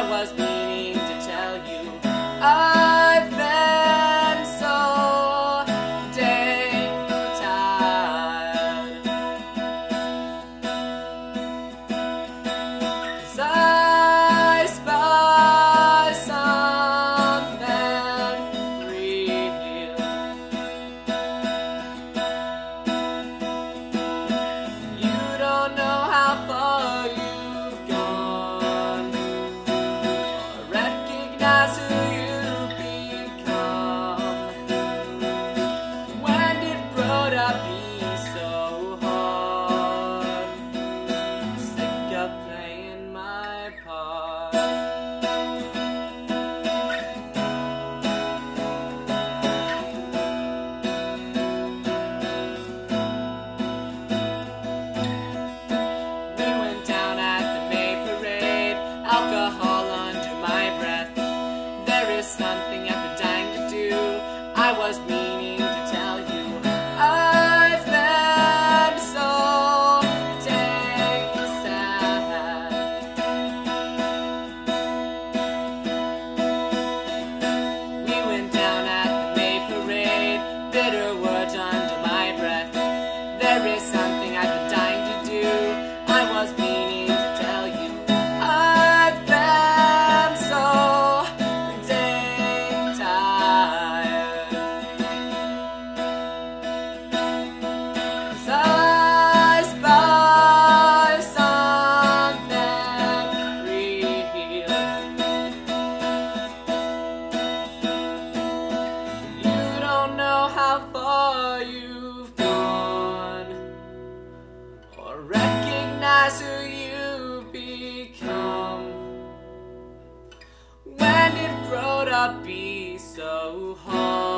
I was meaning to tell you I've been so dang tired, 'cause I spy something real. You don't know how far you've gone, or recognize who you've become. When did grow to be so hard? Sick of playing my part. We went down at the May Parade, alcohol under my breath. There is something I've been dying to do. I was meaning to tell you I've been so dang sad. We went down at the May Parade, bitter words under my breath. There is something I've been dying to do. I was meaning to tell you I've been so dang tired, 'cause I spy something real. You don't know how far you've gone, or recognize who you've become. When did grow to be so hard?